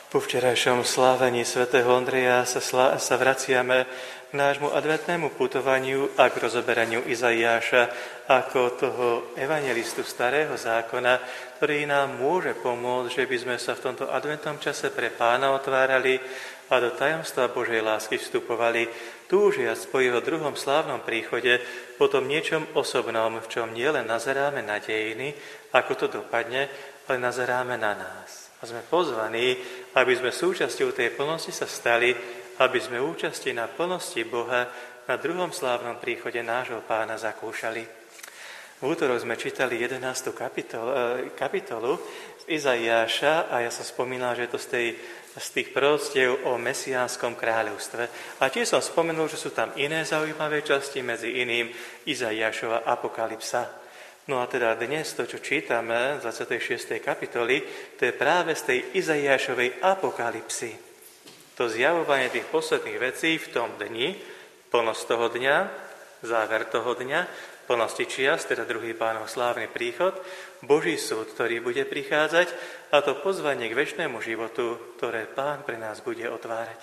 Po včerajšom slávení svätého Ondreja sa vraciame k nášmu adventnému putovaniu a k rozoberaniu Izaiáša ako toho evangelistu starého zákona, ktorý nám môže pomôcť, že by sme sa v tomto adventnom čase pre Pána otvárali a do tajomstva Božej lásky vstupovali, túžiac po jeho druhom slávnom príchode, po tom niečom osobnom, v čom nielen nazeráme na dejiny, ako to dopadne, ale nazeráme na nás. A sme pozvaní, aby sme súčasťou tej plnosti sa stali, aby sme účasti na plnosti Boha na druhom slávnom príchode nášho Pána zakúšali. V útorok sme čítali 11. kapitolu z Izaiáša a ja som spomínal, že je to z tých proroctiev o mesiánskom kráľovstve. A tiež som spomenul, že sú tam iné zaujímavé časti, medzi iným Izaiášova apokalypsa. No a teda dnes to, čo čítame z 26. kapitoly, to je práve z tej Izaiášovej apokalypsy. To zjavovanie tých posledných vecí v tom dni, plnosť toho dňa, záver toho dňa, plnosti čias, teda druhý Pánov slávny príchod, Boží súd, ktorý bude prichádzať, a to pozvanie k večnému životu, ktoré Pán pre nás bude otvárať.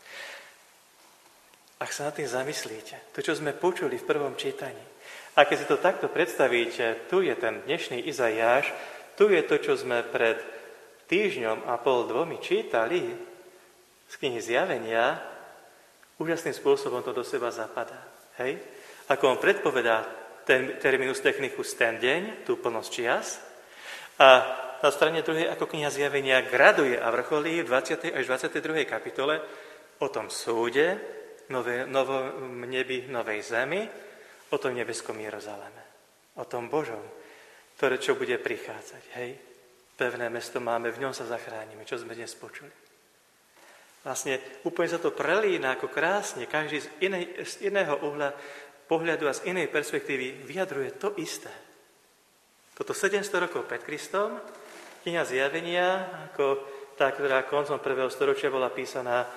Ak sa nad tým zamyslíte, to, čo sme počuli v prvom čítaní, a keď si to takto predstavíte, tu je ten dnešný Izaiáš, tu je to, čo sme pred týždňom a pol, dvomi čítali z knihy Zjavenia, úžasným spôsobom to do seba zapadá. Hej? Ako on predpovedá terminus technicus ten deň, tú plnosť čias, a na strane druhej, ako kniha Zjavenia graduje a vrcholí v 20. až 22. kapitole o tom súde, novom nebi, novej zemi, o tom nebeskom Jeruzaleme, o tom Božom, ktoré čo bude prichádzať. Hej? Pevné mesto máme, v ňom sa zachránime, čo sme dnes počuli. Vlastne úplne sa to prelína ako krásne, každý z iného uhla pohľadu a z inej perspektívy vyjadruje to isté. Toto 700 rokov pred Kristom, kniha Zjavenia, ako tá, ktorá koncom 1. storočia bola písaná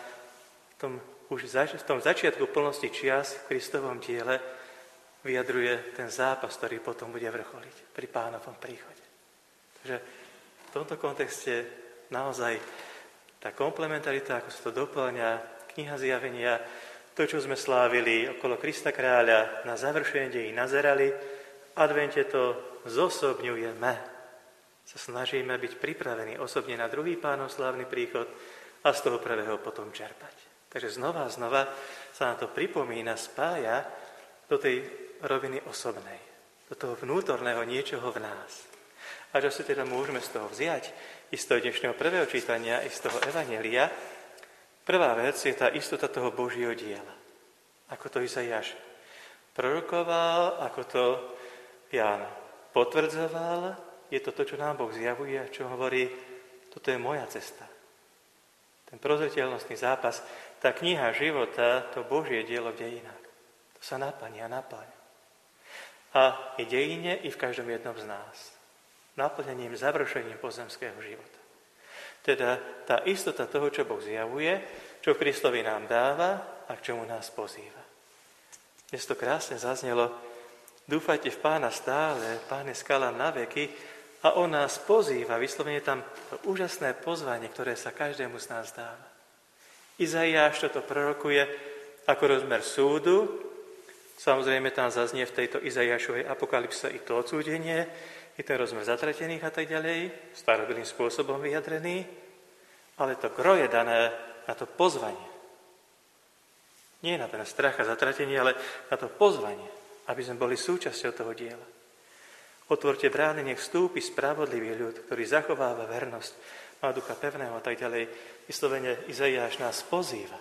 v tom začiatku plnosti čias v Kristovom diele, vyjadruje ten zápas, ktorý potom bude vrcholiť pri Pánovom príchode. Takže v tomto kontexte naozaj tá komplementarita, ako sa to doplňa, kniha Zjavenia, to, čo sme slávili okolo Krista kráľa, na završenie dejí nazerali, v advente to zosobňujeme. Sa snažíme byť pripravení osobne na druhý Pánov slávny príchod a z toho prvého potom čerpať. Takže znova a znova sa nám to pripomína, spája do tej roviny osobnej, do toho vnútorného niečoho v nás. A čo si teda môžeme z toho vziať, i z toho dnešného prvého čítania, i z toho evanjelia, prvá vec je tá istota toho Božieho diela. Ako to Izaiáš prorokoval, ako to Ján potvrdzoval, je to, čo nám Boh zjavuje, čo hovorí, toto je moja cesta. Ten prozreteľnostný zápas, tá kniha života, to Božie dielo v dejinách. To sa naplní a naplňa. A je dejine i v každom jednom z nás. Naplnením, završením pozemského života. Teda tá istota toho, čo Boh zjavuje, čo Kristovi nám dáva a k čomu nás pozýva. Dnes to krásne zaznelo. Dúfajte v Pána stále, Pán je skala na veky a on nás pozýva. Vyslovene tam to úžasné pozvanie, ktoré sa každému z nás dáva. Izaiáš toto prorokuje ako rozmer súdu. Samozrejme, tam zaznie v tejto Izaiášovej apokalypse i to odsúdenie, i ten rozmer zatratených a tak ďalej, starobylým spôsobom vyjadrený, ale to gro je dané na to pozvanie. Nie na ten strach a zatratenie, ale na to pozvanie, aby sme boli súčasťou toho diela. Otvorte brány, nech vstúpi spravodlivý ľud, ktorý zachováva vernosť, má ducha pevného a tak ďalej. Vyslovene Izaiáš nás pozýva.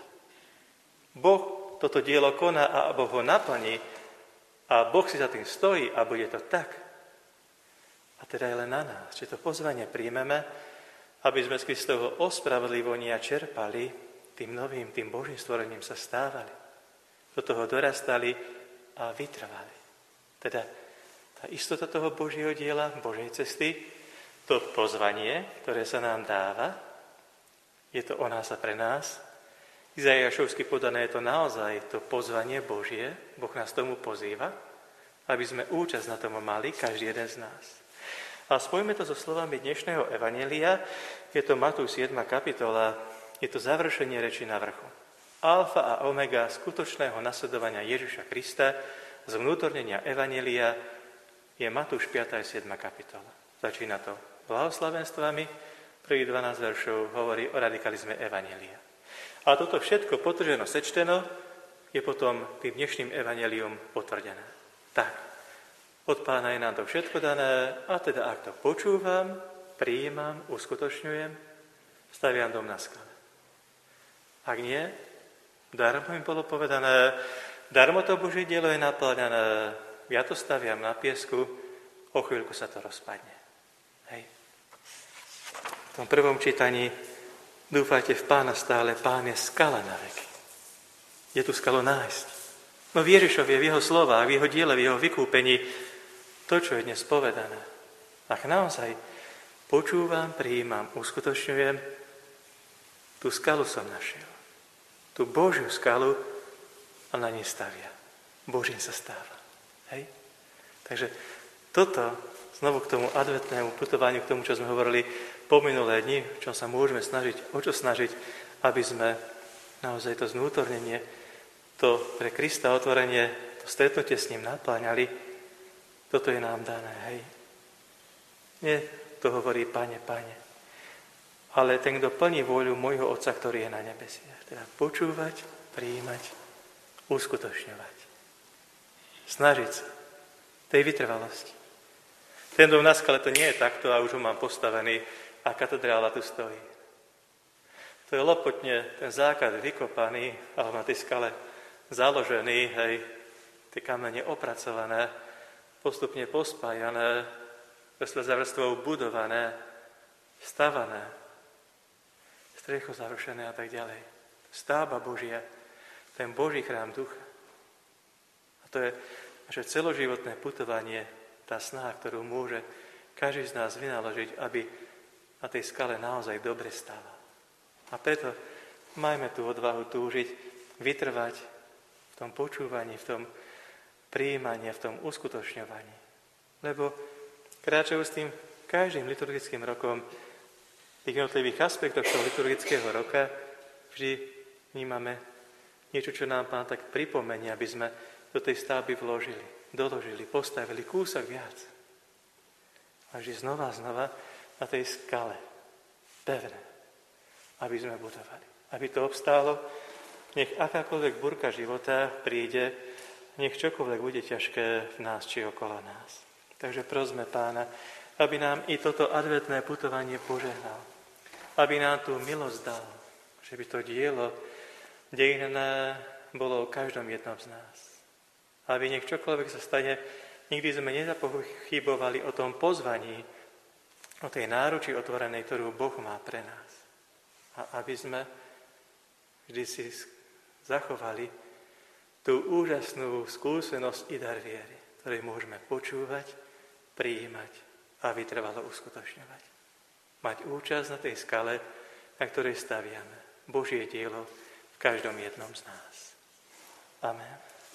Boh toto dielo koná a Boh ho naplní a Boh si za tým stojí a bude to tak. A teda je len na nás, či to pozvanie príjmeme, aby sme z Kristovho ospravedlivenia čerpali, tým novým, tým Božím stvorením sa stávali. Do toho dorastali a vytrvali. Teda tá istota toho Božieho diela, Božej cesty, to pozvanie, ktoré sa nám dáva, je to o nás a pre nás. Izaiášovsky podané je to naozaj to pozvanie Božie, Boh nás tomu pozýva, aby sme účasť na tom mali, každý jeden z nás. A spojme to so slovami dnešného evanjelia. Je to Matúš 7. kapitola, je to završenie reči na vrchu. Alfa a omega skutočného nasledovania Ježiša Krista z vnútornenia evanjelia je Matúš 5. a 7. kapitola. Začína to blahoslavenstvami, prvých 12 veršov hovorí o radikalizme evanjelia. A toto všetko potrženo, sečteno, je potom tým dnešným evanjelium potvrdené. Tak. Od Pána je nám to všetko dané a teda ak to počúvam, prijímam, uskutočňujem, staviam dom na skale. Ak nie, darmo im bolo povedané, darmo to Božie dielo je naplňané, ja to staviam na piesku, o chvíľku sa to rozpadne. Hej. V tom prvom čítaní dúfajte v Pána stále, Pán je skala na veky. Je tu skalu nájsť. No v Ježišovi, v jeho slovách, v jeho diele, v jeho vykúpení, to, čo je dnes povedané. Ak naozaj počúvam, prijímam, uskutočňujem, tú skalu som našiel. Tú Božiu skalu a na nej stavia. Božím sa stáva. Hej? Takže toto, znovu k tomu adventnému putovaniu, k tomu, čo sme hovorili po minulé dni, v čom sa môžeme snažiť, o čo snažiť, aby sme naozaj to znútornenie, to pre Krista otvorenie, to stretnutie s ním napláňali. Toto je nám dané, hej. Nie to hovorí Pane, Pane, ale ten, kto plní vôľu môjho Otca, ktorý je na nebesiach. Teda počúvať, prijímať, uskutočňovať. Snažiť sa tej vytrvalosti. Ten dom na skale to nie je takto a už ho mám postavený a katedrála tu stojí. To je lopotne ten základ vykopaný, alebo na tej skale založený, hej, tie kamene opracované, postupne pospájané, vrstva za vrstvou budované, stavané, strecho zarušené a tak ďalej. Stavba Božia, ten Boží chrám ducha. A to je naše celoživotné putovanie, tá snaha, ktorú môže každý z nás vynaložiť, aby na tej skale naozaj dobre stával. A preto majme tú odvahu túžiť, vytrvať v tom počúvaní, v tom prijímanie, v tom uskutočňovaní. Lebo kráčajú s tým každým liturgickým rokom v tých jednotlivých aspektoch toho liturgického roka vždy vnímame niečo, čo nám Pán tak pripomenie, aby sme do tej stavby vložili, doložili, postavili kúsok viac. A vždy znova na tej skale, pevné, aby sme budovali. Aby to obstálo, nech akákoľvek búrka života príde, nech čokoľvek bude ťažké v nás či okolo nás. Takže prosme Pána, aby nám i toto adventné putovanie požehnal. Aby nám tú milosť dal, že by to dielo dejinné bolo o každom jednom z nás. Aby nech čokoľvek sa stane, nikdy sme nezapochybovali o tom pozvaní, o tej náruči otvorenej, ktorú Boh má pre nás. A aby sme vždy si zachovali tú úžasnú skúsenosť i dar viery, ktorej môžeme počúvať, prijímať a vytrvalo uskutočňovať. Mať účasť na tej skale, na ktorej staviame Božie dielo v každom jednom z nás. Amen.